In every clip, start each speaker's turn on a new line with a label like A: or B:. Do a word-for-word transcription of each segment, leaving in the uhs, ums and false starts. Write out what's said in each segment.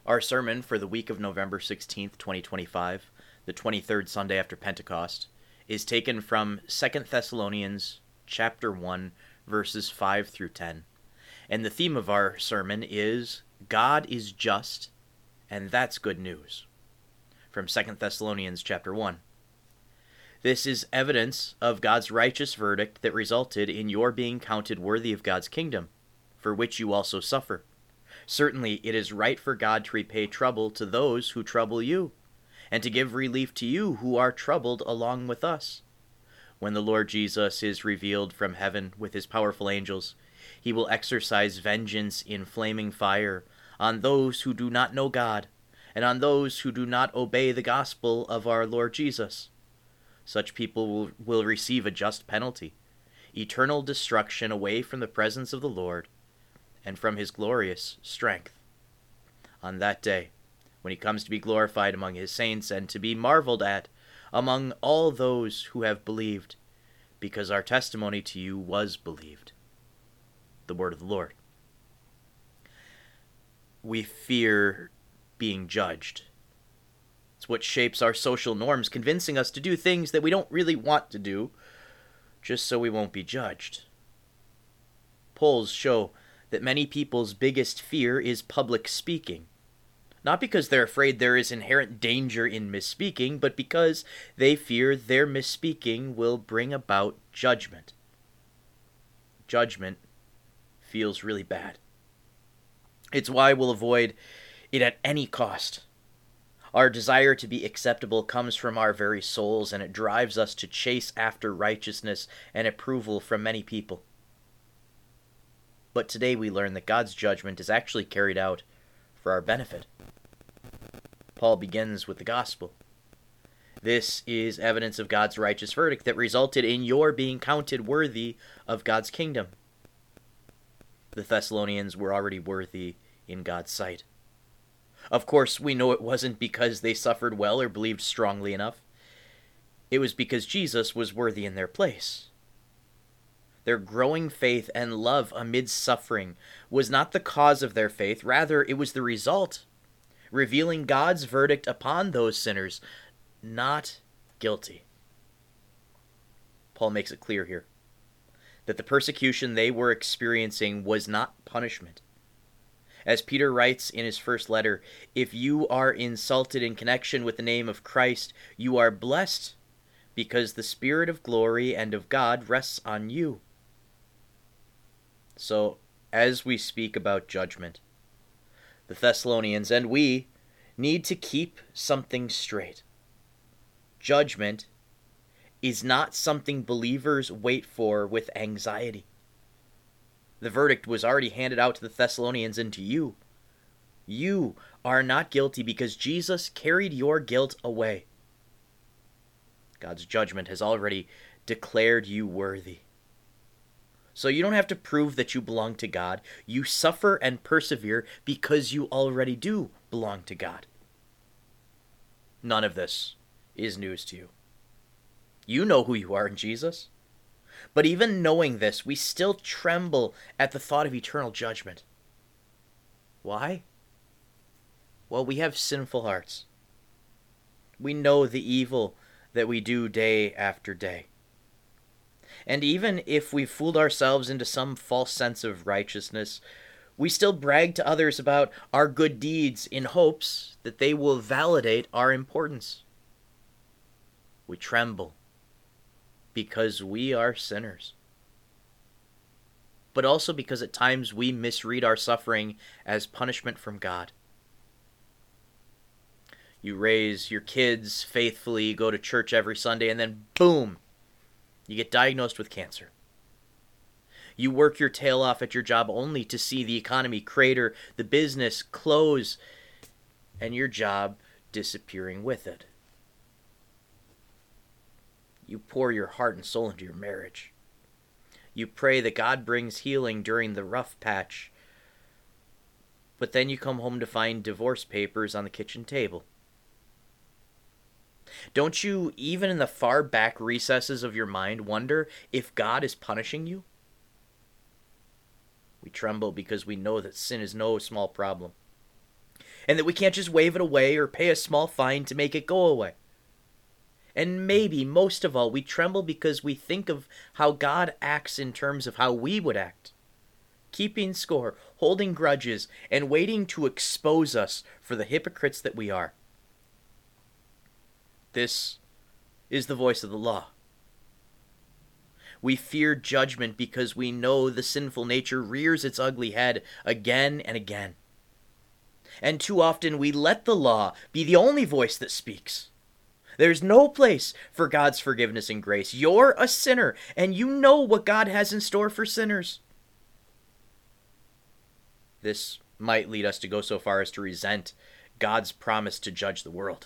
A: Our sermon for the week of November sixteenth, twenty twenty-five, the twenty-third Sunday after Pentecost, is taken from Second Thessalonians chapter one, verses five through ten. And the theme of our sermon is God is just, and that's good news. From Second Thessalonians chapter one. This is evidence of God's righteous verdict that resulted in your being counted worthy of God's kingdom, for which you also suffer. Certainly it is right for God to repay trouble to those who trouble you, and to give relief to you who are troubled along with us. When the Lord Jesus is revealed from heaven with his powerful angels, he will exercise vengeance in flaming fire on those who do not know God, and on those who do not obey the gospel of our Lord Jesus. Such people will, will receive a just penalty, eternal destruction away from the presence of the Lord, and from his glorious strength. On that day, when he comes to be glorified among his saints and to be marveled at among all those who have believed, because our testimony to you was believed. The word of the Lord. We fear being judged. It's what shapes our social norms, convincing us to do things that we don't really want to do, just so we won't be judged. Polls show that many people's biggest fear is public speaking. Not because they're afraid there is inherent danger in misspeaking, but because they fear their misspeaking will bring about judgment. Judgment feels really bad. It's why we'll avoid it at any cost. Our desire to be acceptable comes from our very souls, and it drives us to chase after righteousness and approval from many people. But today we learn that God's judgment is actually carried out for our benefit. Paul begins with the gospel. This is evidence of God's righteous verdict that resulted in your being counted worthy of God's kingdom. The Thessalonians were already worthy in God's sight. Of course, we know it wasn't because they suffered well or believed strongly enough. It was because Jesus was worthy in their place. Their growing faith and love amid suffering was not the cause of their faith, rather it was the result, revealing God's verdict upon those sinners, not guilty. Paul makes it clear here that the persecution they were experiencing was not punishment. As Peter writes in his first letter, if you are insulted in connection with the name of Christ, you are blessed because the Spirit of glory and of God rests on you. So, as we speak about judgment, the Thessalonians and we need to keep something straight. Judgment is not something believers wait for with anxiety. The verdict was already handed out to the Thessalonians and to you. You are not guilty because Jesus carried your guilt away. God's judgment has already declared you worthy. So you don't have to prove that you belong to God. You suffer and persevere because you already do belong to God. None of this is news to you. You know who you are in Jesus. But even knowing this, we still tremble at the thought of eternal judgment. Why? Well, we have sinful hearts. We know the evil that we do day after day. And even if we fooled ourselves into some false sense of righteousness, we still brag to others about our good deeds in hopes that they will validate our importance. We tremble because we are sinners, but also because at times we misread our suffering as punishment from God. You raise your kids faithfully, go to church every Sunday, and then boom, you get diagnosed with cancer. You work your tail off at your job only to see the economy crater, the business close, and your job disappearing with it. You pour your heart and soul into your marriage. You pray that God brings healing during the rough patch, but then you come home to find divorce papers on the kitchen table. Don't you, even in the far back recesses of your mind, wonder if God is punishing you? We tremble because we know that sin is no small problem. and that we can't just wave it away or pay a small fine to make it go away. And maybe, most of all, we tremble because we think of how God acts in terms of how we would act, keeping score, holding grudges, and waiting to expose us for the hypocrites that we are. This is the voice of the law. We fear judgment because we know the sinful nature rears its ugly head again and again. And too often we let the law be the only voice that speaks. There's no place for God's forgiveness and grace. You're a sinner, and you know what God has in store for sinners. This might lead us to go so far as to resent God's promise to judge the world.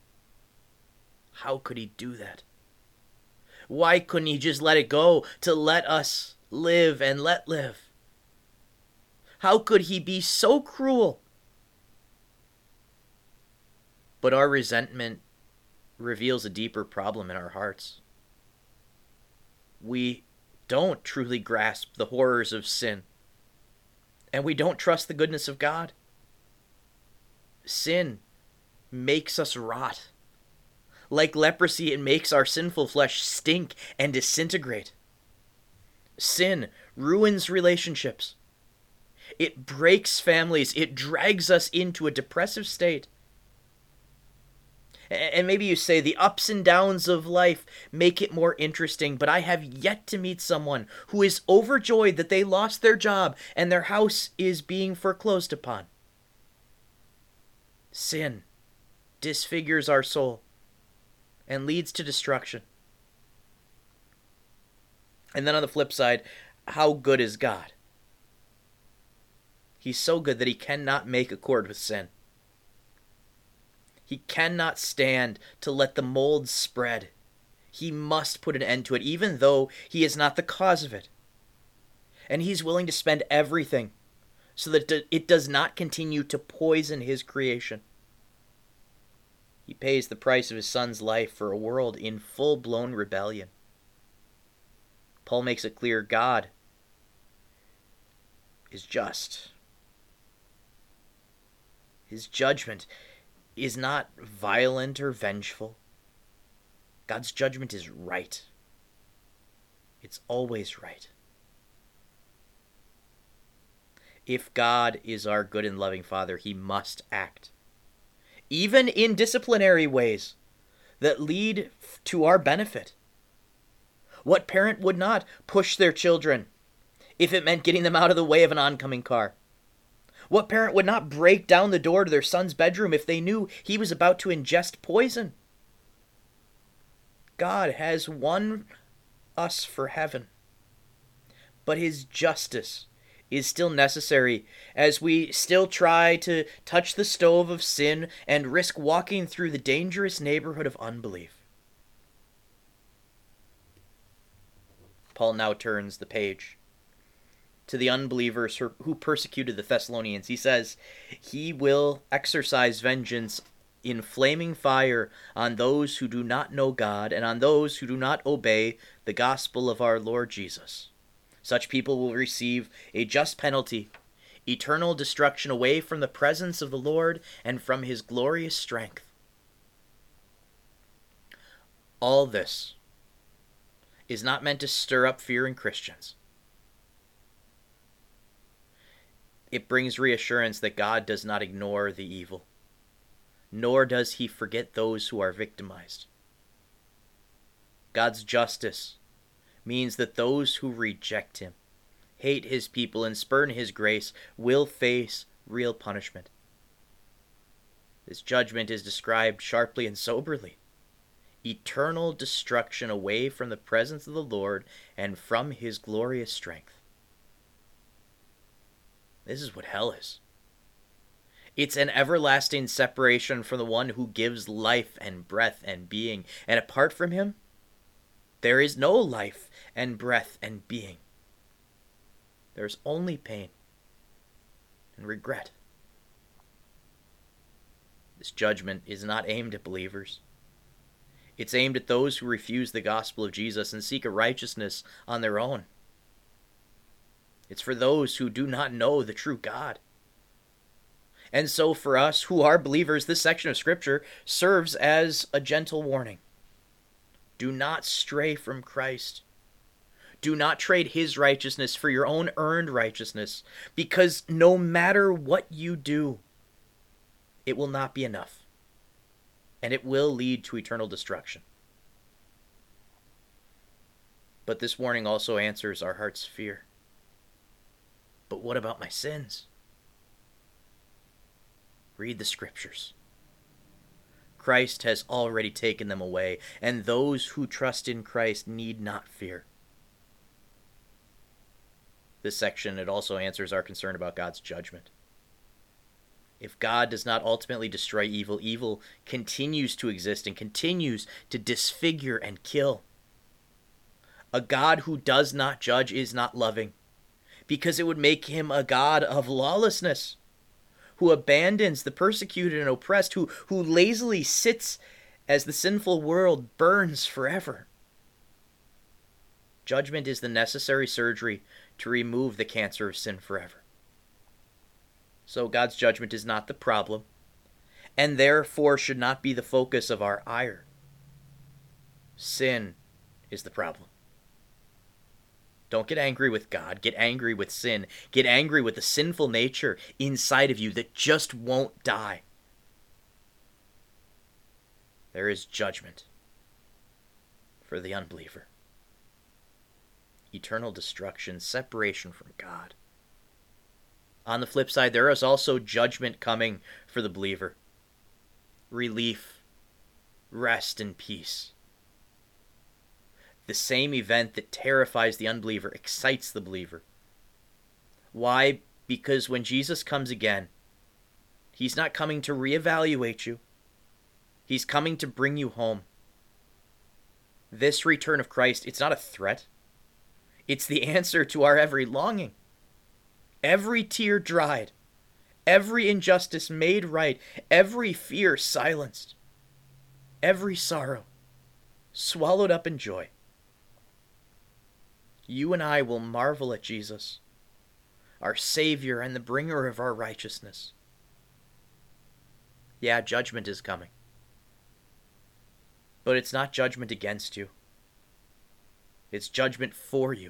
A: How could he do that? Why couldn't he just let it go to let us live and let live? How could he be so cruel? But our resentment reveals a deeper problem in our hearts. We don't truly grasp the horrors of sin, and we don't trust the goodness of God. Sin makes us rot. Like leprosy, it makes our sinful flesh stink and disintegrate. Sin ruins relationships. It breaks families. It drags us into a depressive state. And maybe you say the ups and downs of life make it more interesting, but I have yet to meet someone who is overjoyed that they lost their job and their house is being foreclosed upon. Sin disfigures our soul and leads to destruction. And then on the flip side, how good is God? He's so good that he cannot make accord with sin. He cannot stand to let the mold spread. He must put an end to it, even though he is not the cause of it. And he's willing to spend everything so that it does not continue to poison his creation. He pays the price of his son's life for a world in full-blown rebellion. Paul makes it clear God is just. His judgment is not violent or vengeful. God's judgment is right. It's always right. If God is our good and loving Father, he must act, even in disciplinary ways that lead to our benefit. What parent would not push their children if it meant getting them out of the way of an oncoming car? What parent would not break down the door to their son's bedroom if they knew he was about to ingest poison? God has won us for heaven, but his justice is still necessary as we still try to touch the stove of sin and risk walking through the dangerous neighborhood of unbelief. Paul now turns the page to the unbelievers who persecuted the Thessalonians. He says, he will exercise vengeance in flaming fire on those who do not know God and on those who do not obey the gospel of our Lord Jesus. Such people will receive a just penalty, eternal destruction away from the presence of the Lord and from his glorious strength. All this is not meant to stir up fear in Christians. It brings reassurance that God does not ignore the evil, nor does he forget those who are victimized. God's justice means that those who reject him, hate his people, and spurn his grace will face real punishment. This judgment is described sharply and soberly. Eternal destruction away from the presence of the Lord and from his glorious strength. This is what hell is. It's an everlasting separation from the one who gives life and breath and being. And apart from him, there is no life and breath and being. There's only pain and regret. This judgment is not aimed at believers. It's aimed at those who refuse the gospel of Jesus and seek a righteousness on their own. It's for those who do not know the true God. And so for us who are believers, this section of Scripture serves as a gentle warning. Do not stray from Christ. Do not trade his righteousness for your own earned righteousness, because no matter what you do, it will not be enough, and it will lead to eternal destruction. But this warning also answers our heart's fear. But what about my sins? Read the Scriptures. Christ has already taken them away, and those who trust in Christ need not fear. This section, it also answers our concern about God's judgment. If God does not ultimately destroy evil, evil continues to exist and continues to disfigure and kill. A God who does not judge is not loving, because it would make him a God of lawlessness, who abandons the persecuted and oppressed, who, who lazily sits as the sinful world burns forever. Judgment is the necessary surgery to remove the cancer of sin forever. So God's judgment is not the problem, and therefore should not be the focus of our ire. Sin is the problem. Don't get angry with God. Get angry with sin. Get angry with the sinful nature inside of you that just won't die. There is judgment for the unbeliever. Eternal destruction, separation from God. On the flip side, there is also judgment coming for the believer. Relief, rest, and peace. The same event that terrifies the unbeliever excites the believer. Why? Because when Jesus comes again, he's not coming to reevaluate you. He's coming to bring you home. This return of Christ, it's not a threat. It's the answer to our every longing. Every tear dried, every injustice made right, every fear silenced, every sorrow swallowed up in joy. You and I will marvel at Jesus, our Savior and the bringer of our righteousness. Yeah, judgment is coming. But it's not judgment against you. It's judgment for you.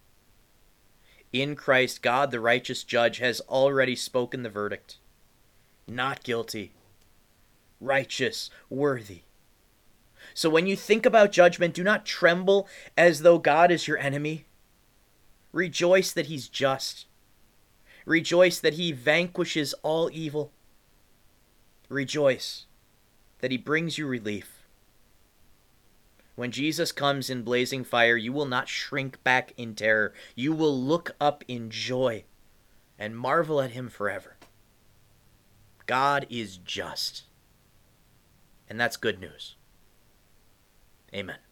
A: In Christ, God, the righteous judge, has already spoken the verdict. Not guilty. Righteous. Worthy. So when you think about judgment, do not tremble as though God is your enemy. Rejoice that he's just. Rejoice that he vanquishes all evil. Rejoice that he brings you relief. When Jesus comes in blazing fire, you will not shrink back in terror. You will look up in joy and marvel at him forever. God is just. And that's good news. Amen.